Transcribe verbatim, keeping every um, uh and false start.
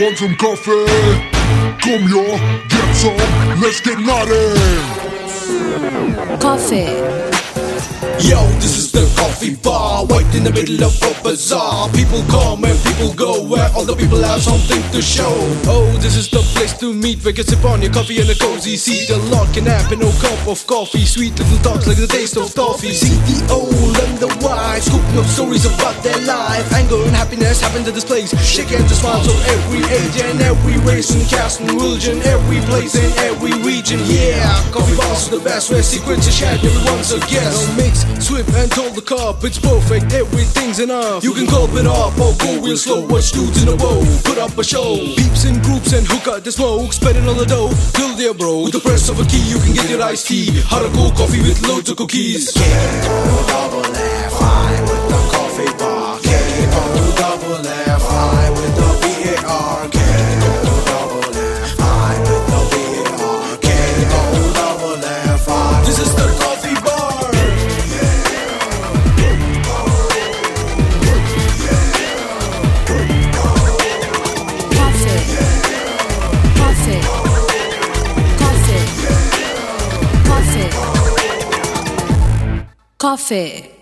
Want some coffee? Come yo, get some, let's get naughty. Coffee. Yo, this is the coffee bar, right in the middle of a bazaar. People come and people go, where all the people have something to show. Oh, this is the place to meet, where you can sip on your coffee in a cozy seat. A lot can happen, no cup of coffee, sweet little talks like the taste of toffee. See the old and the wise, scooping up stories about their life. Anger and happiness happen to this place, shaking the smiles of every age and every race and caste and religion, every place and every region. Yeah, coffee bars are the best, where secrets are shared, everyone's a guest. No mix, swift and told the cup, it's perfect, everything's enough. You can gulp it up or go real slow, watch dudes in a row, put up a show. Peeps in groups and hook out the smoke, spending all the dough, till they're broke. With the press of a key, you can get your iced tea, hot or cold coffee with loads of cookies. K O double F I with the coffee bar. K O double F I with the B A R. K O double F I with the B A R. K O double F I. This is the coffee bar. Coffee.